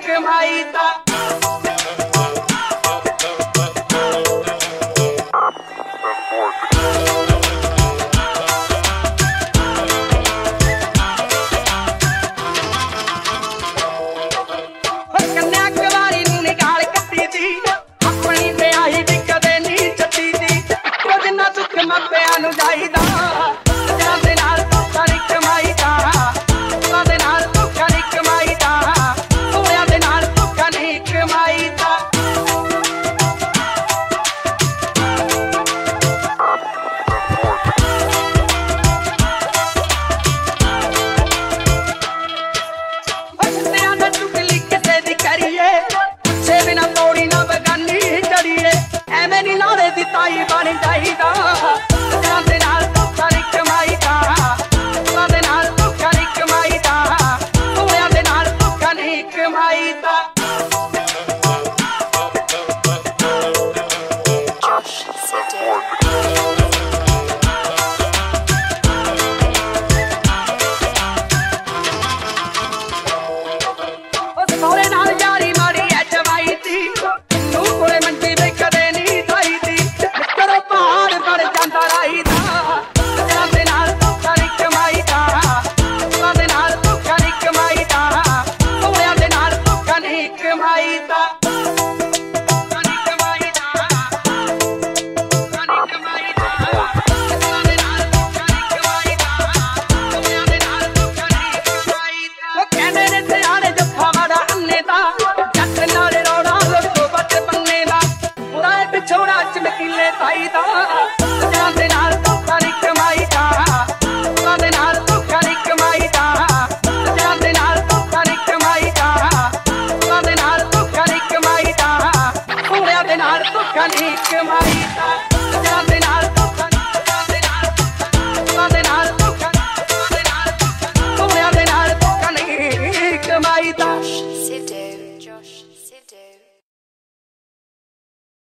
ਕਮਾਈ ਦਾ। ਮਾਪਿਆਂ ਨੂੰ ਜਾਈਦਾ ਜਾਂਦੇ ਨਾਲ ਧੋਖਾ ਨੀ ਕਮਾਈਦਾ, ਉਹਦੇ ਨਾਲ ਧੋਖਾ ਨੀ ਕਮਾਈਦਾ, ਉਹਦੇ ਦੇ ਨਾਲ ਧੋਖਾ ਨੀ ਕਮਾਈਦਾ। ਦਾ ਚੁਗਲੀ ਕਿਸੇ ਦੀ ਕਰੀਏ, ਪੁੱਛੇ ਬਿਨਾ ਤੋੜੀ ਨਾ ਬਗਾਨੀ ਚੜੀਏ, ਐਵੇਂ ਨੀ ਲਾੜੇ ਦੀ ਤਾਈ ਬਣ ਜਾਈਦਾ। ਜਾਂਦੇ ਨਾਲ ਧੋਖਾ ਨੀ ਕਮਾਈਦਾ, ਉਹਦੇ ਨਾਲ ਧੋਖਾ ਨੀ ਕਮਾਈਦਾ, ਉਹਦੇ ਨਾਲ ਧੋਖਾ ਨੀ ਕਮਾਈਦਾ। ਸੋਹਰੇ ਨਾਲ ਯਾਰੀ ਮਾੜੀ ਐ ਜਵਾਈ ਦੀ, ਨੂੰ ਕੋਲੇ ਮੰਜੀ ਵੇ ਕਦੇ ਨੀ ਖਾਈ ਦੀ, ਕਰੋ ਪਹਾੜ ਬਣ ਜਾਂਦਾ ਰਾਈ ਦਾ। ਜਾਂਦੇ ਨਾਲ ਧੋਖਾ ਨੀ ਕਮਾਈਦਾ, ਉਹਦੇ ਨਾਲ ਧੋਖਾ ਨੀ ਕਮਾਈਦਾ, ਉਹਦੇ ਨਾਲ ਧੋਖਾ ਨੀ ਕਮਾਈਦਾ। ਛੋੜਾ ਚਮਕੀਲੇ ਤਾਈ ਦਾ, ਜਾਂਦੇ ਨਾਲ ਧੋਖਾ ਨੀ ਕਮਾਈਦਾ, ਉਹਦੇ ਨਾਲ ਧੋਖਾ ਨੀ ਕਮਾਈਦਾ, ਜਾਂਦੇ ਨਾਲ ਧੋਖਾ ਨੀ ਕਮਾਈਦਾ, ਉਹਦੇ ਨਾਲ ਧੋਖਾ ਨੀ ਕਮਾਈਦਾ, ਉਹਦੇ ਨਾਲ ਧੋਖਾ ਨੀ ਕਮਾਈਦਾ।